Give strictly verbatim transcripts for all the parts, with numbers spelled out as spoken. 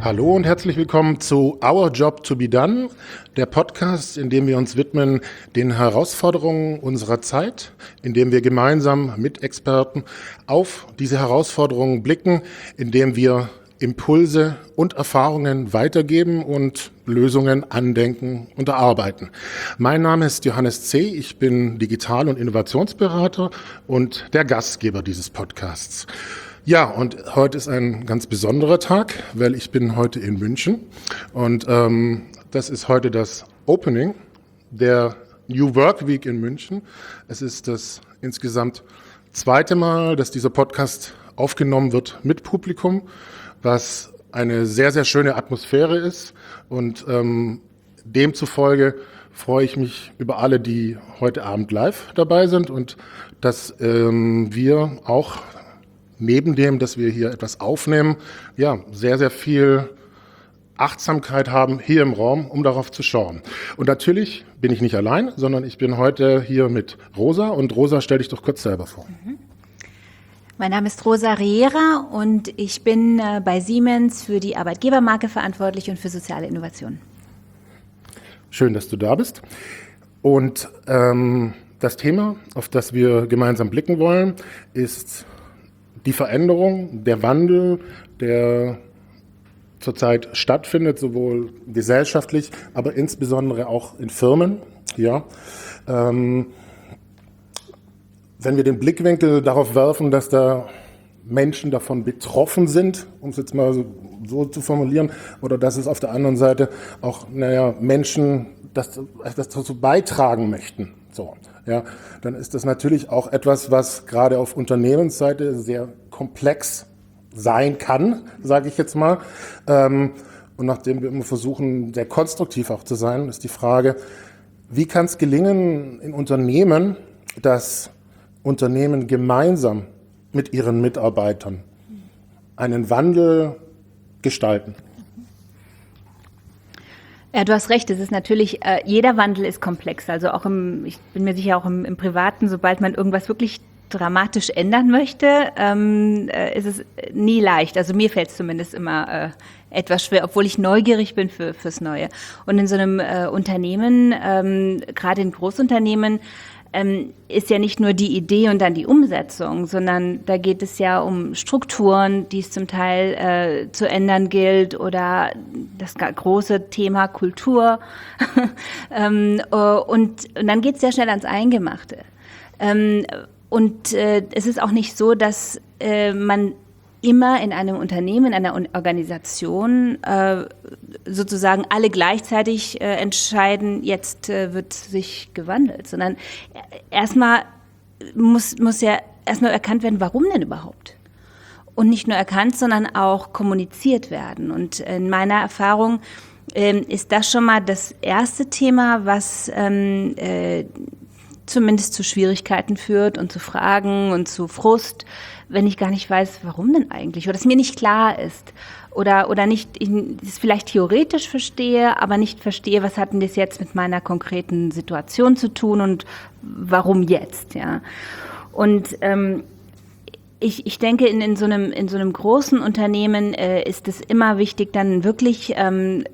Hallo und herzlich willkommen zu Our Job to be Done, der Podcast, in dem wir uns widmen den Herausforderungen unserer Zeit, in dem wir gemeinsam mit Experten auf diese Herausforderungen blicken, in dem wir Impulse und Erfahrungen weitergeben und Lösungen andenken und erarbeiten. Mein Name ist Johannes C., ich bin Digital- und Innovationsberater und der Gastgeber dieses Podcasts. Ja, und heute ist ein ganz besonderer Tag, weil ich bin heute in München und ähm, das ist heute das Opening der New Work Week in München. Es ist das insgesamt zweite Mal, dass dieser Podcast aufgenommen wird mit Publikum, was eine sehr, sehr schöne Atmosphäre ist und ähm, demzufolge freue ich mich über alle, die heute Abend live dabei sind und dass ähm, wir auch neben dem, dass wir hier etwas aufnehmen, ja, sehr, sehr viel Achtsamkeit haben hier im Raum, um darauf zu schauen. Und natürlich bin ich nicht allein, sondern ich bin heute hier mit Rosa. Und Rosa, stell dich doch kurz selber vor. Mhm. Mein Name ist Rosa Riera und ich bin äh, bei Siemens für die Arbeitgebermarke verantwortlich und für soziale Innovation. Schön, dass du da bist. Und ähm, das Thema, auf das wir gemeinsam blicken wollen, ist die Veränderung, der Wandel, der zurzeit stattfindet, sowohl gesellschaftlich, aber insbesondere auch in Firmen. Ja. Ähm, wenn wir den Blickwinkel darauf werfen, dass da Menschen davon betroffen sind, um es jetzt mal so, so zu formulieren, oder dass es auf der anderen Seite auch, naja, Menschen das, das dazu beitragen möchten, so, ja, dann ist das natürlich auch etwas, was gerade auf Unternehmensseite sehr komplex sein kann, sage ich jetzt mal. Ähm, und nachdem wir immer versuchen, sehr konstruktiv auch zu sein, ist die Frage, wie kann es gelingen in Unternehmen, dass Unternehmen gemeinsam mit ihren Mitarbeitern einen Wandel gestalten? Ja, du hast recht, es ist natürlich, äh, jeder Wandel ist komplex, also auch im, ich bin mir sicher auch im, im Privaten, sobald man irgendwas wirklich dramatisch ändern möchte, ähm, äh, ist es nie leicht, also mir fällt es zumindest immer äh, etwas schwer, obwohl ich neugierig bin für, fürs Neue. Und in so einem äh, Unternehmen, ähm, gerade in Großunternehmen, ähm, ist ja nicht nur die Idee und dann die Umsetzung, sondern da geht es ja um Strukturen, die es zum Teil äh, zu ändern gilt oder das große Thema Kultur. ähm, und, und dann geht es sehr schnell ans Eingemachte. Ähm, und äh, es ist auch nicht so, dass äh, man immer in einem Unternehmen, in einer Organisation äh, sozusagen alle gleichzeitig äh, entscheiden, jetzt äh, wird sich gewandelt, sondern erstmal muss, muss ja erstmal erkannt werden, warum denn überhaupt? Und nicht nur erkannt, sondern auch kommuniziert werden. Und in meiner Erfahrung ähm, ist das schon mal das erste Thema, was ähm, äh, zumindest zu Schwierigkeiten führt und zu Fragen und zu Frust, wenn ich gar nicht weiß, warum denn eigentlich, oder es mir nicht klar ist oder, oder nicht, ich es vielleicht theoretisch verstehe, aber nicht verstehe, was hat denn das jetzt mit meiner konkreten Situation zu tun und warum jetzt, ja. Und ähm, ich, ich denke, in, in, so einem, in so einem großen Unternehmen äh, ist es immer wichtig, dann wirklich ähm,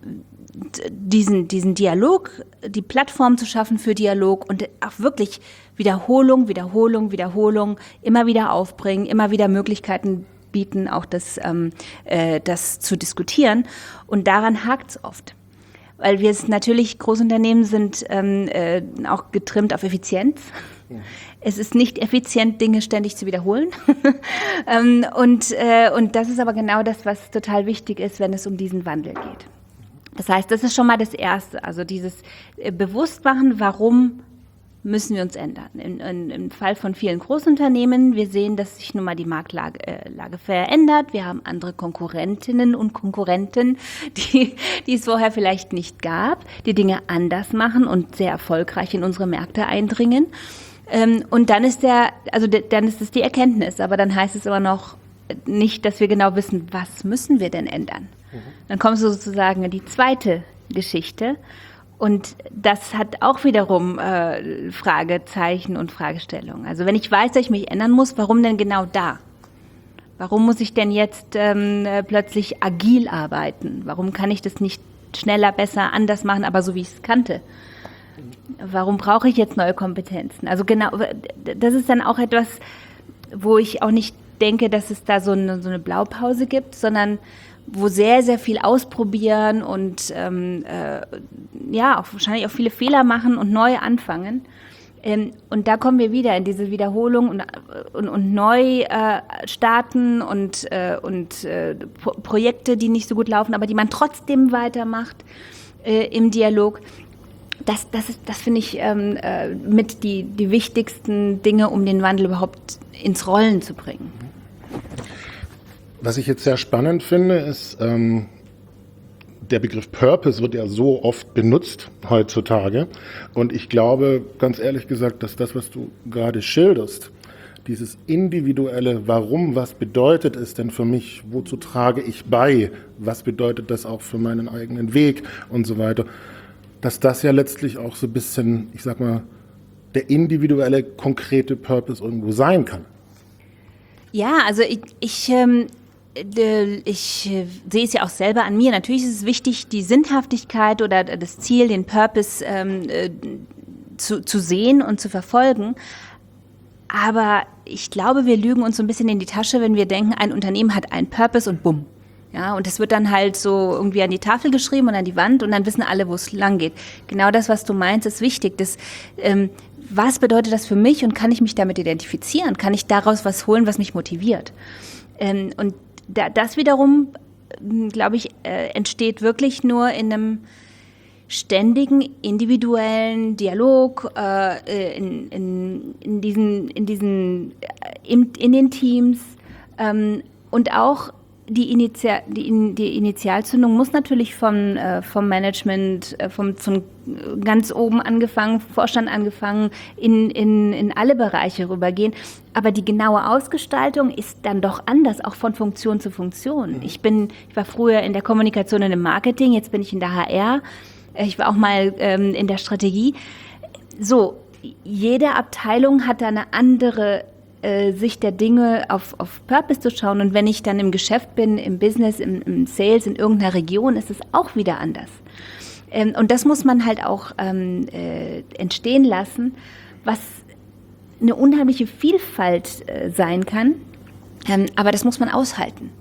diesen, diesen Dialog, die Plattform zu schaffen für Dialog und auch wirklich Wiederholung, Wiederholung, Wiederholung, immer wieder aufbringen, immer wieder Möglichkeiten bieten, auch das, ähm, äh, das zu diskutieren. Und daran hakt es oft. Weil wir es natürlich, Großunternehmen sind ähm, äh, auch getrimmt auf Effizienz. Ja. Es ist nicht effizient, Dinge ständig zu wiederholen. ähm, und, äh, und das ist aber genau das, was total wichtig ist, wenn es um diesen Wandel geht. Das heißt, das ist schon mal das Erste, also dieses Bewusstmachen, warum müssen wir uns ändern. In, in, Im Fall von vielen Großunternehmen, wir sehen, dass sich nun mal die Marktlage äh, Lage verändert. Wir haben andere Konkurrentinnen und Konkurrenten, die, die es vorher vielleicht nicht gab, die Dinge anders machen und sehr erfolgreich in unsere Märkte eindringen. Ähm, und dann ist der, also de, dann ist es die Erkenntnis, aber dann heißt es immer noch nicht, dass wir genau wissen, was müssen wir denn ändern. Dann kommst du sozusagen in die zweite Geschichte und das hat auch wiederum äh, Fragezeichen und Fragestellungen. Also wenn ich weiß, dass ich mich ändern muss, warum denn genau da? Warum muss ich denn jetzt ähm, plötzlich agil arbeiten? Warum kann ich das nicht schneller, besser, anders machen, aber so wie ich es kannte? Warum brauche ich jetzt neue Kompetenzen? Also genau, das ist dann auch etwas, wo ich auch nicht denke, dass es da so eine, so eine Blaupause gibt, sondern wo sehr, sehr viel ausprobieren und ähm, äh, ja, auch wahrscheinlich auch viele Fehler machen und neu anfangen. Ähm, und da kommen wir wieder in diese Wiederholung und, und, und neu äh, starten und, äh, und äh, Pro- Projekte, die nicht so gut laufen, aber die man trotzdem weitermacht äh, im Dialog. Das, das, ist, das finde ich ähm, äh, mit die, die wichtigsten Dinge, um den Wandel überhaupt ins Rollen zu bringen. Was ich jetzt sehr spannend finde, ist, ähm, der Begriff Purpose wird ja so oft benutzt heutzutage. Und ich glaube, ganz ehrlich gesagt, dass das, was du gerade schilderst, dieses individuelle Warum, was bedeutet es denn für mich, wozu trage ich bei, was bedeutet das auch für meinen eigenen Weg und so weiter, dass das ja letztlich auch so ein bisschen, ich sag mal, der individuelle, konkrete Purpose irgendwo sein kann. Ja, also ich, ich, ähm, ich äh, sehe es ja auch selber an mir. Natürlich ist es wichtig, die Sinnhaftigkeit oder das Ziel, den Purpose ähm, äh, zu, zu sehen und zu verfolgen. Aber ich glaube, wir lügen uns so ein bisschen in die Tasche, wenn wir denken, ein Unternehmen hat einen Purpose und bumm. Ja, und das wird dann halt so irgendwie an die Tafel geschrieben und an die Wand und dann wissen alle, wo es lang geht. Genau das, was du meinst, ist wichtig. Das, ähm, was bedeutet das für mich und kann ich mich damit identifizieren? Kann ich daraus was holen, was mich motiviert? Ähm, und da, das wiederum, glaube ich, äh, entsteht wirklich nur in einem ständigen individuellen Dialog äh, in, in, in diesen, in, diesen in, in den Teams ähm, und auch Die, Initial, die, die Initialzündung muss natürlich vom, äh, vom Management, äh, vom, von ganz oben angefangen, Vorstand angefangen, in, in, in alle Bereiche rübergehen. Aber die genaue Ausgestaltung ist dann doch anders, auch von Funktion zu Funktion. Ich bin, ich war früher in der Kommunikation und im Marketing, jetzt bin ich in der H R. Ich war auch mal ähm, in der Strategie. So, jede Abteilung hat da eine andere Sicht der Dinge auf, auf Purpose zu schauen. Und wenn ich dann im Geschäft bin, im Business, im, im Sales, in irgendeiner Region, ist es auch wieder anders. Ähm, und das muss man halt auch ähm, äh, entstehen lassen, was eine unheimliche Vielfalt äh, sein kann. Ähm, aber das muss man aushalten.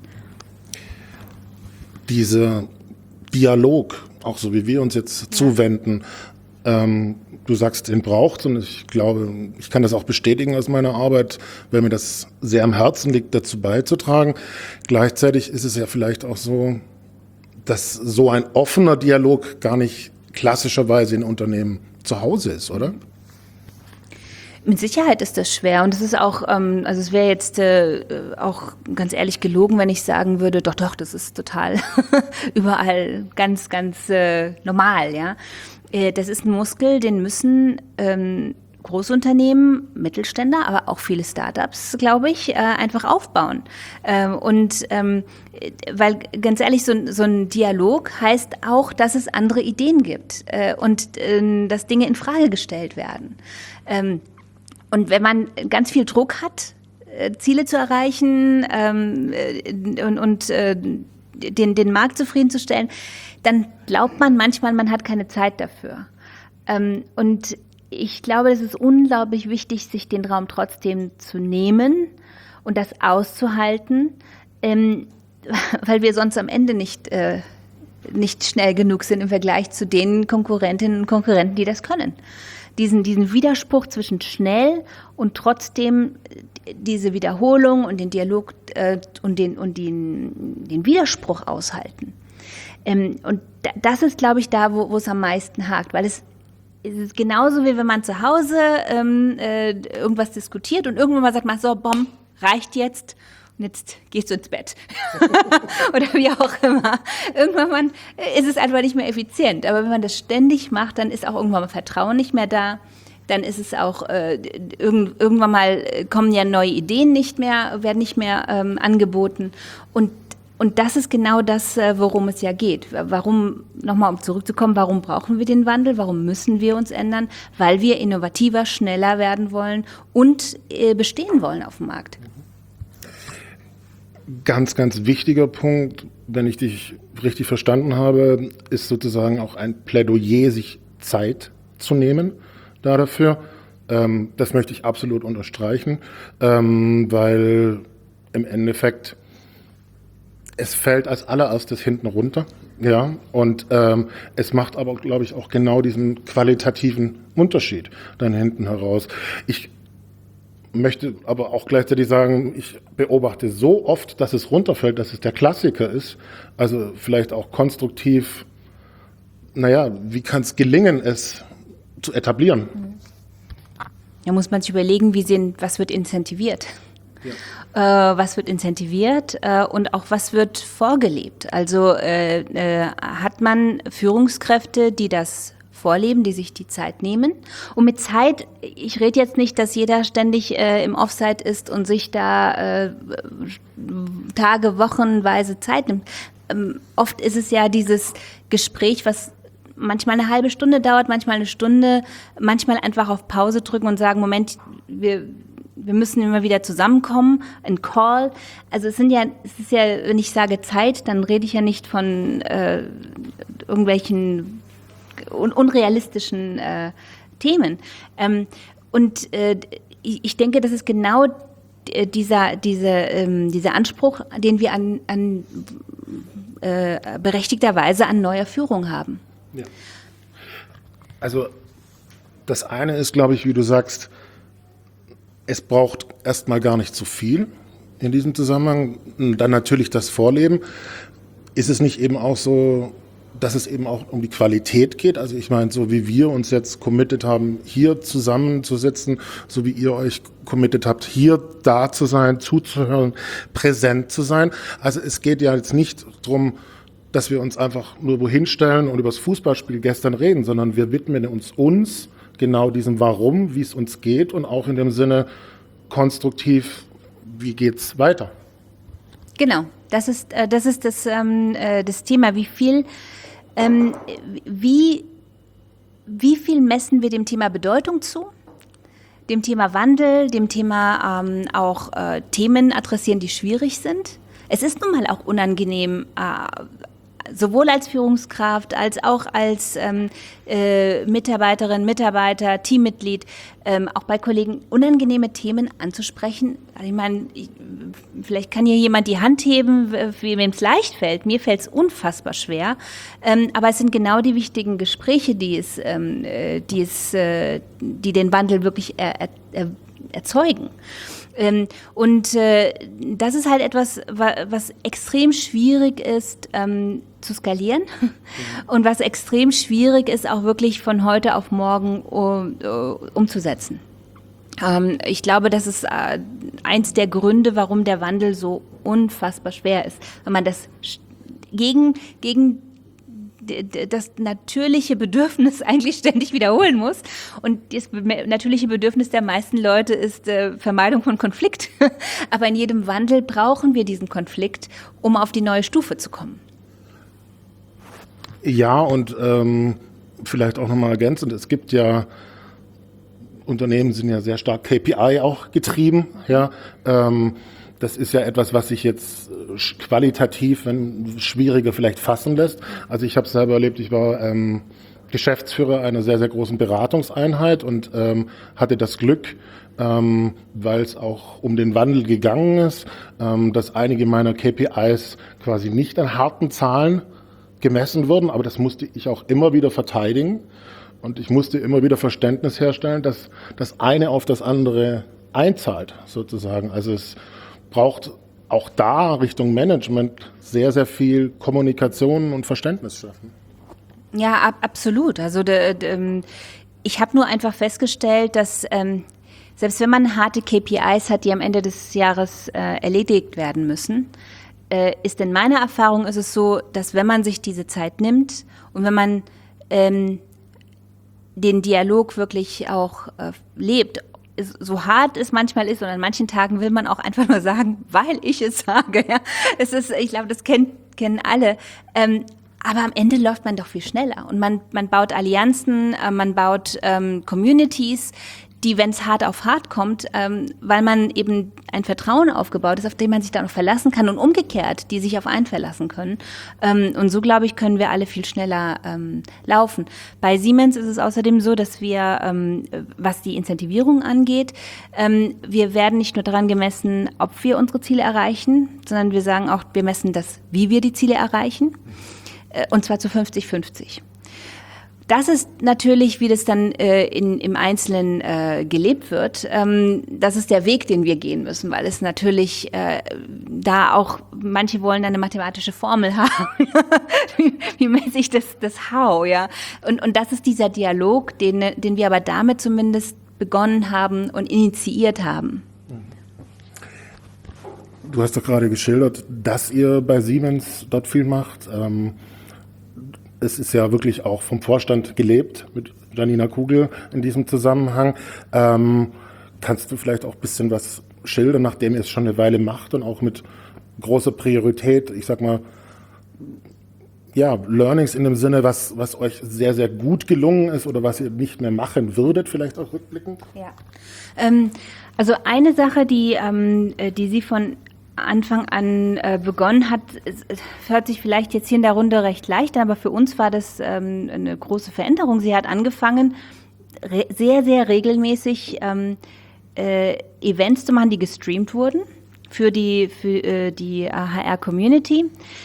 Dieser Dialog, auch so wie wir uns jetzt ja. zuwenden, ähm, du sagst, den braucht und ich glaube, ich kann das auch bestätigen aus meiner Arbeit, weil mir das sehr am Herzen liegt, dazu beizutragen. Gleichzeitig ist es ja vielleicht auch so, dass so ein offener Dialog gar nicht klassischerweise in Unternehmen zu Hause ist, oder? Mit Sicherheit ist das schwer und es ist auch, ähm, also es wäre jetzt äh, auch ganz ehrlich gelogen, wenn ich sagen würde, doch, doch, das ist total überall ganz, ganz äh, normal, ja. Das ist ein Muskel, den müssen ähm, Großunternehmen, Mittelständler, aber auch viele Startups, glaube ich, äh, einfach aufbauen. Ähm, und ähm, weil ganz ehrlich, so, so ein Dialog heißt auch, dass es andere Ideen gibt äh, und äh, dass Dinge in Frage gestellt werden. Ähm, und wenn man ganz viel Druck hat, äh, Ziele zu erreichen ähm, äh, und, und äh, den, den Markt zufriedenzustellen, dann glaubt man manchmal, man hat keine Zeit dafür. Ähm, und ich glaube, es ist unglaublich wichtig, sich den Raum trotzdem zu nehmen und das auszuhalten, ähm, weil wir sonst am Ende nicht, äh, nicht schnell genug sind im Vergleich zu den Konkurrentinnen und Konkurrenten, die das können. Diesen, diesen Widerspruch zwischen schnell und trotzdem diese Wiederholung und den Dialog äh, und, den, und den, den Widerspruch aushalten. Ähm, und das ist, glaube ich, da, wo, wo es am meisten hakt, weil es, es ist genauso, wie wenn man zu Hause ähm, äh, irgendwas diskutiert und irgendwann mal sagt man, so, bom, reicht jetzt und jetzt gehst du ins Bett. Oder wie auch immer. Irgendwann man, ist es einfach nicht mehr effizient. Aber wenn man das ständig macht, dann ist auch irgendwann mal Vertrauen nicht mehr da. Dann ist es auch, äh, irgend, irgendwann mal kommen ja neue Ideen nicht mehr, werden nicht mehr ähm, angeboten. Und Und das ist genau das, worum es ja geht. Warum, nochmal um zurückzukommen, warum brauchen wir den Wandel? Warum müssen wir uns ändern? Weil wir innovativer, schneller werden wollen und bestehen wollen auf dem Markt. ganz, ganz wichtiger Punkt, wenn ich dich richtig verstanden habe, ist sozusagen auch ein Plädoyer, sich Zeit zu nehmen da dafür. Ähm, das möchte ich absolut unterstreichen, ähm, weil im Endeffekt es fällt als allererstes hinten runter, ja, und ähm, es macht aber, glaube ich, auch genau diesen qualitativen Unterschied dann hinten heraus. Ich möchte aber auch gleichzeitig sagen, ich beobachte so oft, dass es runterfällt, dass es der Klassiker ist, also vielleicht auch konstruktiv, naja, wie kann es gelingen, es zu etablieren? Da muss man sich überlegen, wie sind, was wird incentiviert. Ja. Äh, was wird incentiviert äh, und auch was wird vorgelebt. Also äh, äh, hat man Führungskräfte, die das vorleben, die sich die Zeit nehmen. Und mit Zeit, ich rede jetzt nicht, dass jeder ständig äh, im Offside ist und sich da äh, Tage, Wochenweise Zeit nimmt. Ähm, oft ist es ja dieses Gespräch, was manchmal eine halbe Stunde dauert, manchmal eine Stunde, manchmal einfach auf Pause drücken und sagen, Moment, wir, wir müssen immer wieder zusammenkommen, ein Call. Also es sind ja, es ist ja, wenn ich sage Zeit, dann rede ich ja nicht von äh, irgendwelchen un- unrealistischen äh, Themen. Ähm, und äh, ich denke, das ist genau dieser, diese, ähm, dieser Anspruch, den wir an, an äh, berechtigterweise an neuer Führung haben. Ja. Also das eine ist, glaube ich, wie du sagst, es braucht erstmal gar nicht zu viel in diesem Zusammenhang. Dann natürlich das Vorleben. Ist es nicht eben auch so, dass es eben auch um die Qualität geht? Also ich meine, so wie wir uns jetzt committed haben, hier zusammenzusitzen, so wie ihr euch committed habt, hier da zu sein, zuzuhören, präsent zu sein. Also es geht ja jetzt nicht darum, dass wir uns einfach nur wohin stellen und über das Fußballspiel gestern reden, sondern wir widmen uns uns genau diesem Warum, wie es uns geht und auch in dem Sinne konstruktiv, wie geht's weiter. Genau, das ist äh, das ist das ähm, äh, das Thema. Wie viel ähm, wie wie viel messen wir dem Thema Bedeutung zu? Dem Thema Wandel, dem Thema ähm, auch äh, Themen adressieren, die schwierig sind. Es ist nun mal auch unangenehm, äh, sowohl als Führungskraft als auch als ähm, äh, Mitarbeiterin, Mitarbeiter, Teammitglied, ähm, auch bei Kollegen unangenehme Themen anzusprechen. Also ich meine, ich, vielleicht kann hier jemand die Hand heben, wem es leicht fällt. Mir fällt es unfassbar schwer. Ähm, aber es sind genau die wichtigen Gespräche, die es, ähm, die es, äh, die den Wandel wirklich er, er, erzeugen. Ähm, und äh, das ist halt etwas, wa- was extrem schwierig ist ähm, zu skalieren mhm. und was extrem schwierig ist, auch wirklich von heute auf morgen um, umzusetzen. Ähm, ich glaube, das ist äh, eins der Gründe, warum der Wandel so unfassbar schwer ist. Wenn man das gegen, gegen das natürliche Bedürfnis eigentlich ständig wiederholen muss. Und das natürliche Bedürfnis der meisten Leute ist äh, Vermeidung von Konflikt. Aber in jedem Wandel brauchen wir diesen Konflikt, um auf die neue Stufe zu kommen. Ja, und ähm, vielleicht auch nochmal ergänzend, es gibt ja, Unternehmen sind ja sehr stark K P I auch getrieben, ja, ähm, das ist ja etwas, was sich jetzt qualitativ, wenn schwieriger vielleicht fassen lässt. Also ich habe es selber erlebt, ich war ähm, Geschäftsführer einer sehr, sehr großen Beratungseinheit und ähm, hatte das Glück, ähm, weil es auch um den Wandel gegangen ist, ähm, dass einige meiner K P Is quasi nicht an harten Zahlen gemessen wurden, aber das musste ich auch immer wieder verteidigen und ich musste immer wieder Verständnis herstellen, dass das eine auf das andere einzahlt, sozusagen. Also es braucht auch da Richtung Management sehr, sehr viel Kommunikation und Verständnis schaffen. Ja, ab, absolut. Also de, de, ich habe nur einfach festgestellt, dass ähm, selbst wenn man harte K P Is hat, die am Ende des Jahres äh, erledigt werden müssen, äh, ist in meiner Erfahrung ist es so, dass wenn man sich diese Zeit nimmt und wenn man ähm, den Dialog wirklich auch äh, lebt, so hart es manchmal ist und an manchen Tagen will man auch einfach nur sagen, weil ich es sage. Ja, es ist, ich glaube, das kennt, kennen alle. Ähm, aber am Ende läuft man doch viel schneller und man, man baut Allianzen, äh, man baut ähm, Communities, die, wenn es hart auf hart kommt, ähm, weil man eben ein Vertrauen aufgebaut ist, auf dem man sich dann auch verlassen kann und umgekehrt, die sich auf einen verlassen können. Ähm, und so, glaube ich, können wir alle viel schneller ähm, laufen. Bei Siemens ist es außerdem so, dass wir, ähm, was die Incentivierung angeht, ähm, wir werden nicht nur daran gemessen, ob wir unsere Ziele erreichen, sondern wir sagen auch, wir messen das, wie wir die Ziele erreichen, äh, und zwar zu fünfzig fünfzig. Das ist natürlich, wie das dann äh, in, im Einzelnen äh, gelebt wird. Ähm, das ist der Weg, den wir gehen müssen, weil es natürlich äh, da auch, manche wollen eine mathematische Formel haben. wie, wie messe ich das, das How, ja? Und, und das ist dieser Dialog, den, den wir aber damit zumindest begonnen haben und initiiert haben. Du hast doch gerade geschildert, dass ihr bei Siemens dort viel macht. Ähm Es ist ja wirklich auch vom Vorstand gelebt mit Janina Kugel in diesem Zusammenhang. Ähm, kannst du vielleicht auch ein bisschen was schildern, nachdem ihr es schon eine Weile macht und auch mit großer Priorität, ich sag mal, ja, Learnings in dem Sinne, was, was euch sehr, sehr gut gelungen ist oder was ihr nicht mehr machen würdet, vielleicht auch rückblickend? Ja. Ähm, also eine Sache, die, ähm, die Sie von Anfang an äh, begonnen hat, es, es hört sich vielleicht jetzt hier in der Runde recht leicht an, aber für uns war das ähm, eine große Veränderung. Sie hat angefangen, re- sehr, sehr regelmäßig ähm, äh, Events zu machen, die gestreamt wurden für die, für, äh, die H R-Community.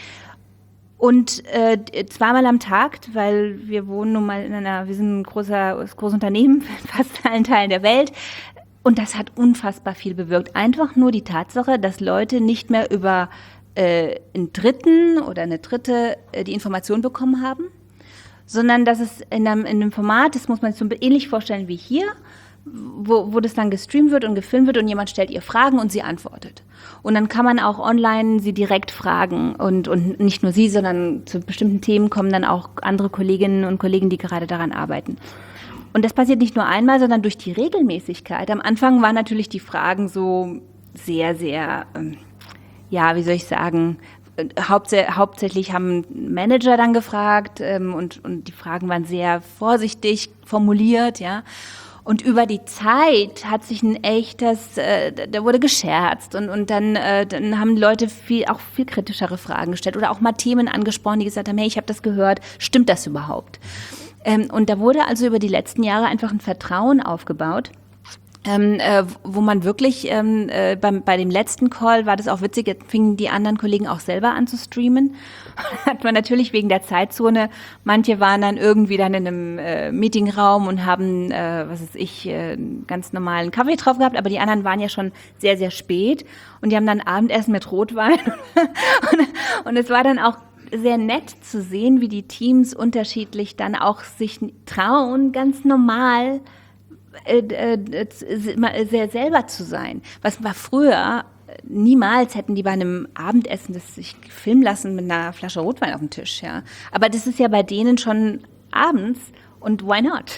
Und äh, zweimal am Tag, weil wir wohnen nun mal in einer, wir sind ein großer, großes Unternehmen in fast allen Teilen der Welt. Und das hat unfassbar viel bewirkt. Einfach nur die Tatsache, dass Leute nicht mehr über äh, einen Dritten oder eine Dritte äh, die Information bekommen haben, sondern dass es in einem, in einem Format, das muss man sich so ähnlich vorstellen wie hier, wo, wo das dann gestreamt wird und gefilmt wird und jemand stellt ihr Fragen und sie antwortet. Und dann kann man auch online sie direkt fragen und, und nicht nur sie, sondern zu bestimmten Themen kommen dann auch andere Kolleginnen und Kollegen, die gerade daran arbeiten. Und das passiert nicht nur einmal, sondern durch die Regelmäßigkeit. Am Anfang waren natürlich die Fragen so sehr, sehr, ähm, ja, wie soll ich sagen, äh, hauptsä- hauptsächlich haben Manager dann gefragt ähm, und, und die Fragen waren sehr vorsichtig formuliert, ja. Und über die Zeit hat sich ein echtes, äh, da wurde gescherzt und, und dann, äh, dann haben Leute viel, auch viel kritischere Fragen gestellt oder auch mal Themen angesprochen, die gesagt haben, hey, ich habe das gehört, stimmt das überhaupt? Ähm, und da wurde also über die letzten Jahre einfach ein Vertrauen aufgebaut, ähm, äh, wo man wirklich, ähm, äh, beim, bei dem letzten Call war das auch witzig, jetzt fingen die anderen Kollegen auch selber an zu streamen. Hat man natürlich wegen der Zeitzone, manche waren dann irgendwie dann in einem äh, Meetingraum und haben, äh, was weiß ich, äh, einen ganz normalen Kaffee drauf gehabt, aber die anderen waren ja schon sehr, sehr spät und die haben dann Abendessen mit Rotwein und, und es war dann auch sehr nett zu sehen, wie die Teams unterschiedlich dann auch sich trauen, ganz normal äh, äh, sehr selber zu sein. Was war früher, niemals hätten die bei einem Abendessen das sich filmen lassen mit einer Flasche Rotwein auf dem Tisch. Ja. Aber das ist ja bei denen schon abends und why not?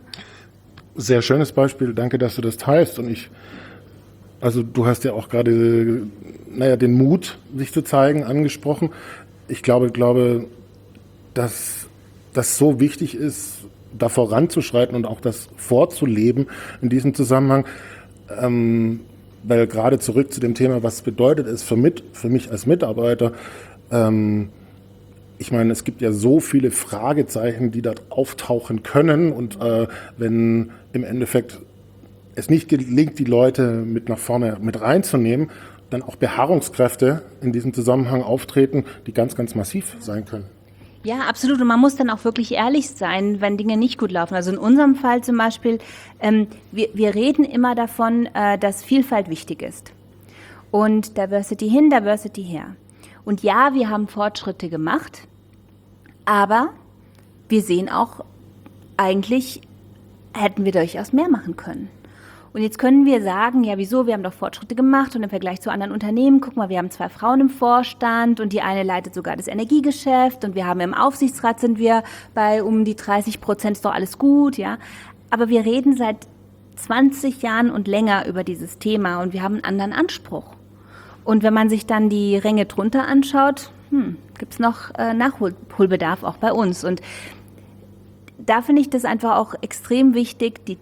Sehr schönes Beispiel, danke, dass du das teilst. Und ich, also du hast ja auch gerade, naja, den Mut, sich zu zeigen, angesprochen. Ich glaube, glaube, dass das so wichtig ist, da voranzuschreiten und auch das vorzuleben in diesem Zusammenhang. Ähm, weil gerade zurück zu dem Thema, was bedeutet es für, mit, für mich als Mitarbeiter, ähm, ich meine, es gibt ja so viele Fragezeichen, die dort auftauchen können und äh, wenn im Endeffekt es nicht gelingt, die Leute mit nach vorne mit reinzunehmen, dann auch Beharrungskräfte in diesem Zusammenhang auftreten, die ganz, ganz massiv sein können. Ja, absolut. Und man muss dann auch wirklich ehrlich sein, wenn Dinge nicht gut laufen. Also in unserem Fall zum Beispiel, ähm, wir, wir reden immer davon, äh, dass Vielfalt wichtig ist. Und Diversity hin, Diversity her. Und ja, wir haben Fortschritte gemacht, aber wir sehen auch, eigentlich hätten wir durchaus mehr machen können. Und jetzt können wir sagen, ja wieso, wir haben doch Fortschritte gemacht und im Vergleich zu anderen Unternehmen, guck mal, wir haben zwei Frauen im Vorstand und die eine leitet sogar das Energiegeschäft und wir haben im Aufsichtsrat sind wir bei um die dreißig Prozent, ist doch alles gut, ja. Aber wir reden seit zwanzig Jahren und länger über dieses Thema und wir haben einen anderen Anspruch. Und wenn man sich dann die Ränge drunter anschaut, hm, gibt es noch äh, Nachholbedarf auch bei uns. Und da finde ich das einfach auch extrem wichtig, die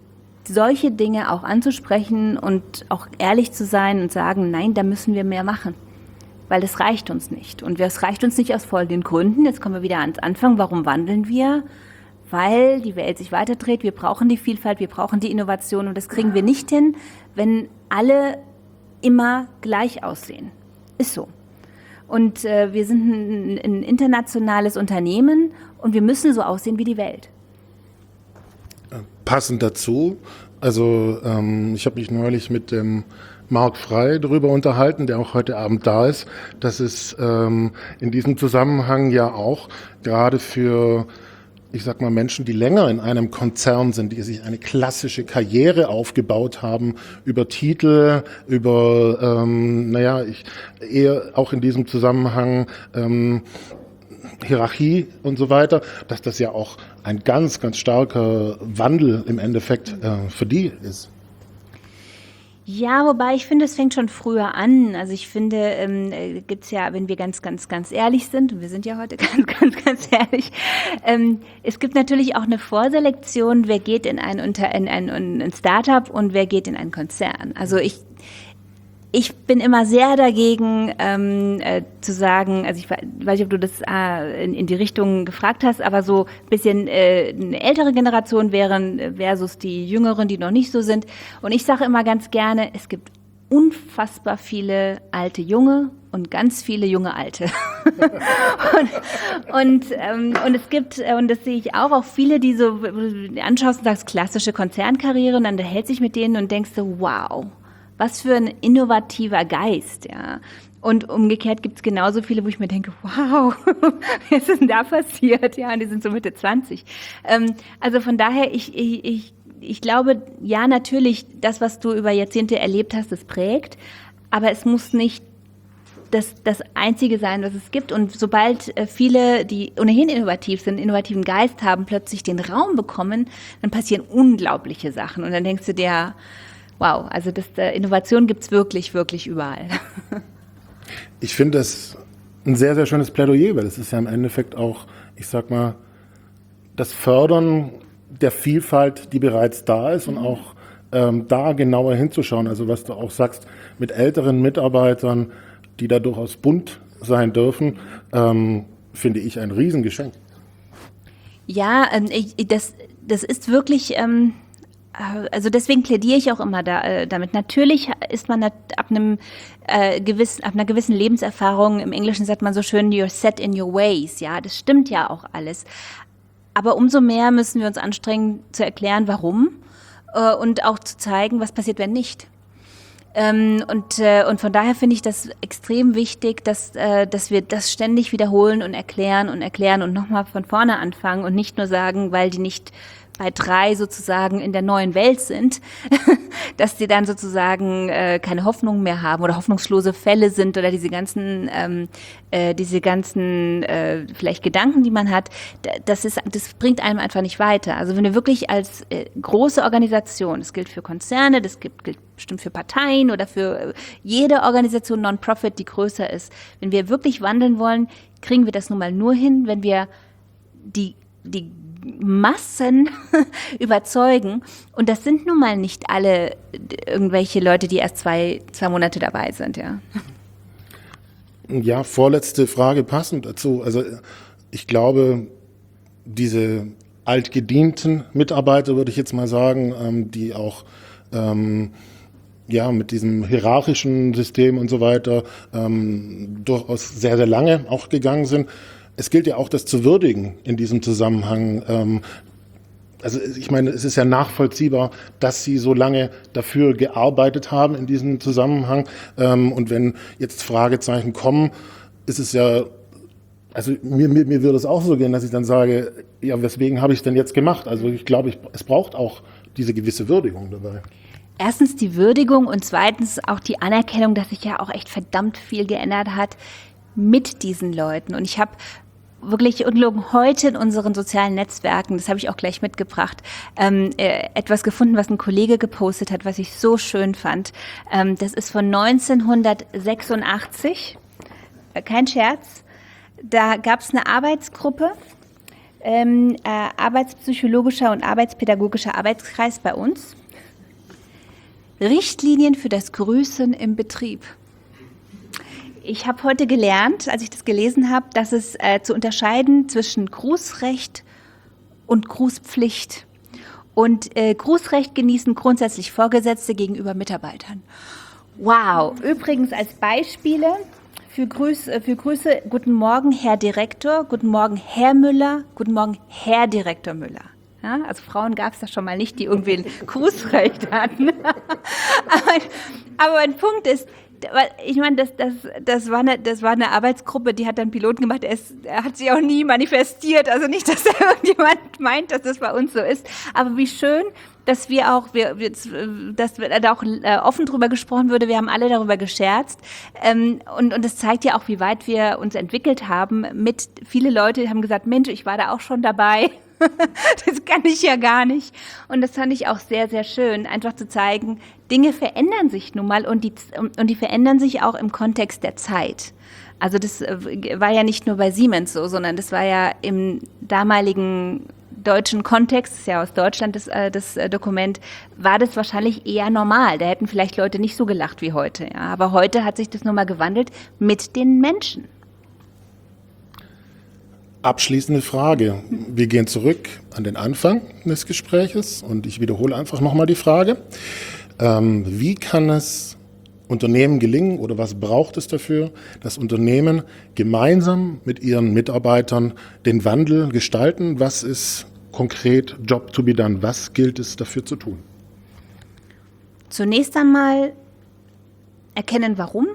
solche Dinge auch anzusprechen und auch ehrlich zu sein und sagen, nein, da müssen wir mehr machen. Weil das reicht uns nicht. Und es reicht uns nicht aus folgenden Gründen. Jetzt kommen wir wieder ans Anfang. Warum wandeln wir? Weil die Welt sich weiterdreht. Wir brauchen die Vielfalt, wir brauchen die Innovation. Und das kriegen wir nicht hin, wenn alle immer gleich aussehen. Ist so. Und äh, wir sind ein, ein internationales Unternehmen und wir müssen so aussehen wie die Welt. Passend dazu, also ähm, ich habe mich neulich mit dem Marc Frey darüber unterhalten, der auch heute Abend da ist, dass es ähm, in diesem Zusammenhang ja auch gerade für, ich sag mal, Menschen, die länger in einem Konzern sind, die sich eine klassische Karriere aufgebaut haben, über Titel, über, ähm, naja, ich, eher auch in diesem Zusammenhang ähm, Hierarchie und so weiter, dass das ja auch ein ganz, ganz starker Wandel im Endeffekt äh, für die ist. Ja, wobei ich finde, es fängt schon früher an. Also ich finde, ähm, gibt's ja, wenn wir ganz, ganz, ganz ehrlich sind, und wir sind ja heute ganz, ganz, ganz ehrlich, ähm, es gibt natürlich auch eine Vorselektion, wer geht in ein, Unter in ein, in ein Startup und wer geht in einen Konzern. Also ich Ich bin immer sehr dagegen, ähm, äh, zu sagen, also ich weiß nicht, ob du das äh, in, in die Richtung gefragt hast, aber so ein bisschen äh, eine ältere Generation wären versus die Jüngeren, die noch nicht so sind. Und ich sage immer ganz gerne, es gibt unfassbar viele alte Junge und ganz viele junge Alte. und, und, ähm, und es gibt, und das sehe ich auch, auch viele, die so anschaust und sagst, klassische Konzernkarriere, und dann hält sich mit denen und denkst so, wow. Was für ein innovativer Geist, ja. Und umgekehrt gibt es genauso viele, wo ich mir denke, wow, was ist denn da passiert? Ja, und die sind so Mitte zwanzig. Ähm, also von daher, ich, ich, ich, ich glaube, ja, natürlich, das, was du über Jahrzehnte erlebt hast, das prägt. Aber es muss nicht das, das Einzige sein, was es gibt. Und sobald viele, die ohnehin innovativ sind, innovativen Geist haben, plötzlich den Raum bekommen, dann passieren unglaubliche Sachen. Und dann denkst du dir, wow, also das, äh, Innovation gibt's wirklich, wirklich überall. Ich finde das ein sehr, sehr schönes Plädoyer, weil es ist ja im Endeffekt auch, ich sag mal, das Fördern der Vielfalt, die bereits da ist, und auch ähm, da genauer hinzuschauen. Also was du auch sagst, mit älteren Mitarbeitern, die da durchaus bunt sein dürfen, ähm, finde ich ein Riesengeschenk. Ja, ähm, ich, das, das ist wirklich... Ähm Also deswegen plädiere ich auch immer da, äh, damit. Natürlich ist man ab einem äh, gewissen, ab einer gewissen Lebenserfahrung, im Englischen sagt man so schön, you're set in your ways. Ja, das stimmt ja auch alles. Aber umso mehr müssen wir uns anstrengen zu erklären, warum, äh, und auch zu zeigen, was passiert, wenn nicht. Ähm, und, äh, und von daher finde ich das extrem wichtig, dass, äh, dass wir das ständig wiederholen und erklären und erklären und nochmal von vorne anfangen und nicht nur sagen, weil die nicht bei drei sozusagen in der neuen Welt sind, dass die dann sozusagen äh, keine Hoffnung mehr haben oder hoffnungslose Fälle sind oder diese ganzen, ähm, äh, diese ganzen äh, vielleicht Gedanken, die man hat, das ist, das bringt einem einfach nicht weiter. Also wenn wir wirklich als äh, große Organisation, das gilt für Konzerne, das gilt, gilt bestimmt für Parteien oder für jede Organisation Non-Profit, die größer ist, wenn wir wirklich wandeln wollen, kriegen wir das nun mal nur hin, wenn wir die die Massen überzeugen. Und das sind nun mal nicht alle irgendwelche Leute, die erst zwei, zwei Monate dabei sind, ja. Ja, vorletzte Frage passend dazu. Also ich glaube, diese altgedienten Mitarbeiter, würde ich jetzt mal sagen, ähm, die auch ähm, ja mit diesem hierarchischen System und so weiter ähm, durchaus sehr, sehr lange auch gegangen sind. Es gilt ja auch, das zu würdigen in diesem Zusammenhang. Ähm, also ich meine, es ist ja nachvollziehbar, dass Sie so lange dafür gearbeitet haben in diesem Zusammenhang. Ähm, und wenn jetzt Fragezeichen kommen, ist es ja, also mir, mir, mir würde es auch so gehen, dass ich dann sage, ja, weswegen habe ich es denn jetzt gemacht? Also ich glaube, ich, es braucht auch diese gewisse Würdigung dabei. Erstens die Würdigung und zweitens auch die Anerkennung, dass sich ja auch echt verdammt viel geändert hat mit diesen Leuten. Und ich habe wirklich ungelogen heute in unseren sozialen Netzwerken, das habe ich auch gleich mitgebracht, ähm, äh, etwas gefunden, was ein Kollege gepostet hat, was ich so schön fand. Ähm, das ist von neunzehnhundertsechsundachtzig, äh, kein Scherz. Da gab es eine Arbeitsgruppe, ähm, äh, arbeitspsychologischer und arbeitspädagogischer Arbeitskreis bei uns. Richtlinien für das Grüßen im Betrieb. Ich habe heute gelernt, als ich das gelesen habe, dass es äh, zu unterscheiden zwischen Grußrecht und Grußpflicht. Und äh, Grußrecht genießen grundsätzlich Vorgesetzte gegenüber Mitarbeitern. Wow! Übrigens als Beispiele für Grüße, für Grüße, guten Morgen, Herr Direktor, guten Morgen, Herr Müller, guten Morgen, Herr Direktor Müller. Ja, also Frauen gab es da schon mal nicht, die irgendwie ein Grußrecht hatten. aber, aber mein Punkt ist, ich meine, das, das, das, war eine, das war eine Arbeitsgruppe, die hat dann Piloten gemacht, er, ist, er hat sich auch nie manifestiert, also nicht, dass da irgendjemand meint, dass das bei uns so ist, aber wie schön, dass wir auch, wir, dass da auch offen drüber gesprochen wurde, wir haben alle darüber gescherzt ähm, und, und das zeigt ja auch, wie weit wir uns entwickelt haben mit, viele Leute haben gesagt, Mensch, ich war da auch schon dabei. Das kann ich ja gar nicht. Und das fand ich auch sehr, sehr schön, einfach zu zeigen, Dinge verändern sich nun mal und die, und die verändern sich auch im Kontext der Zeit. Also das war ja nicht nur bei Siemens so, sondern das war ja im damaligen deutschen Kontext, das ist ja aus Deutschland das, das Dokument, war das wahrscheinlich eher normal. Da hätten vielleicht Leute nicht so gelacht wie heute. Ja. Aber heute hat sich das nun mal gewandelt mit den Menschen. Abschließende Frage. Wir gehen zurück an den Anfang des Gespräches und ich wiederhole einfach nochmal die Frage. Ähm, wie kann es Unternehmen gelingen oder was braucht es dafür, dass Unternehmen gemeinsam mit ihren Mitarbeitern den Wandel gestalten? Was ist konkret Job to be done? Was gilt es dafür zu tun? Zunächst einmal erkennen, warum,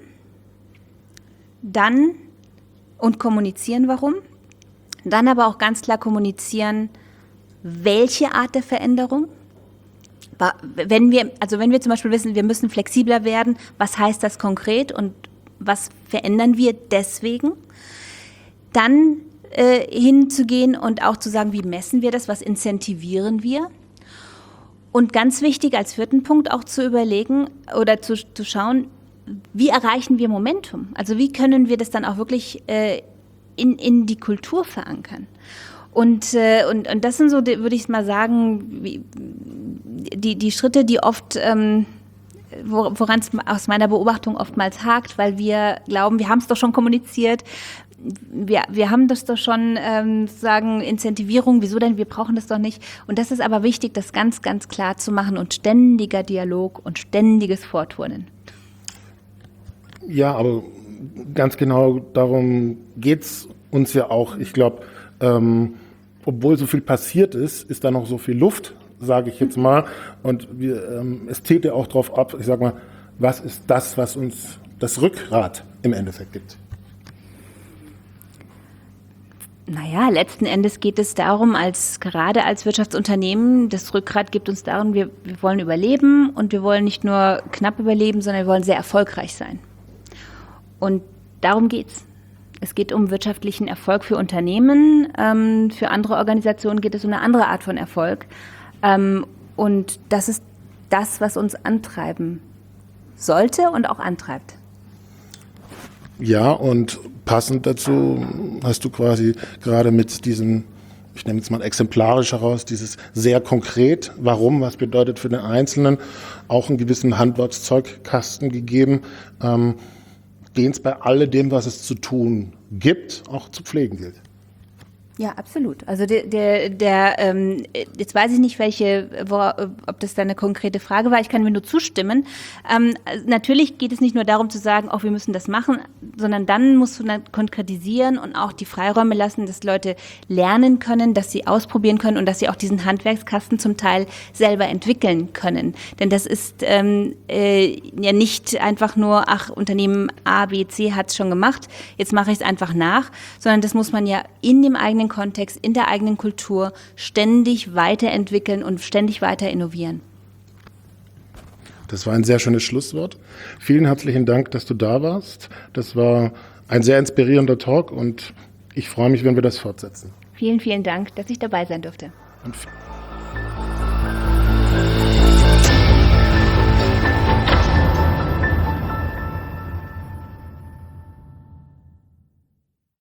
dann und kommunizieren, warum. Dann aber auch ganz klar kommunizieren, welche Art der Veränderung. Wenn wir, also wenn wir zum Beispiel wissen, wir müssen flexibler werden, was heißt das konkret und was verändern wir deswegen? Dann äh, hinzugehen und auch zu sagen, wie messen wir das, was incentivieren wir? Und ganz wichtig als vierten Punkt auch zu überlegen oder zu, zu schauen, wie erreichen wir Momentum? Also wie können wir das dann auch wirklich äh, In, in die Kultur verankern. Und, äh, und, und das sind so, würde ich mal sagen, wie, die, die Schritte, die oft, ähm, woran es aus meiner Beobachtung oftmals hakt, weil wir glauben, wir haben es doch schon kommuniziert, wir, wir haben das doch schon, ähm, sagen, Incentivierung, wieso denn, wir brauchen das doch nicht. Und das ist aber wichtig, das ganz, ganz klar zu machen und ständiger Dialog und ständiges Vorturnen. Ja, aber ganz genau darum geht's uns ja auch. Ich glaube, ähm, obwohl so viel passiert ist, ist da noch so viel Luft, sage ich jetzt mal. Und wir, ähm, es zählt ja auch darauf ab, ich sag mal, was ist das, was uns das Rückgrat im Endeffekt gibt? Naja, letzten Endes geht es darum, als gerade als Wirtschaftsunternehmen, das Rückgrat gibt uns darum, wir, wir wollen überleben und wir wollen nicht nur knapp überleben, sondern wir wollen sehr erfolgreich sein. Und darum geht's. Es geht um wirtschaftlichen Erfolg für Unternehmen. Ähm, für andere Organisationen geht es um eine andere Art von Erfolg. Ähm, und das ist das, was uns antreiben sollte und auch antreibt. Ja, und passend dazu hast du quasi gerade mit diesem, ich nehme jetzt mal exemplarisch heraus, dieses sehr konkret, warum, was bedeutet für den Einzelnen, auch einen gewissen Handwerkszeugkasten gegeben, ähm, den es bei alledem, was es zu tun gibt, auch zu pflegen gilt. Ja, absolut. Also der, der, der ähm, jetzt weiß ich nicht, welche, wo, ob das da eine konkrete Frage war. Ich kann mir nur zustimmen. Ähm, natürlich geht es nicht nur darum zu sagen, auch wir müssen das machen, sondern dann musst du dann konkretisieren und auch die Freiräume lassen, dass Leute lernen können, dass sie ausprobieren können und dass sie auch diesen Handwerkskasten zum Teil selber entwickeln können. Denn das ist ähm, äh, ja nicht einfach nur, ach, Unternehmen A, B, C hat es schon gemacht, jetzt mache ich es einfach nach, sondern das muss man ja in dem eigenen Kontext, in der eigenen Kultur ständig weiterentwickeln und ständig weiter innovieren. Das war ein sehr schönes Schlusswort. Vielen herzlichen Dank, dass du da warst. Das war ein sehr inspirierender Talk und ich freue mich, wenn wir das fortsetzen. Vielen, vielen Dank, dass ich dabei sein durfte. Und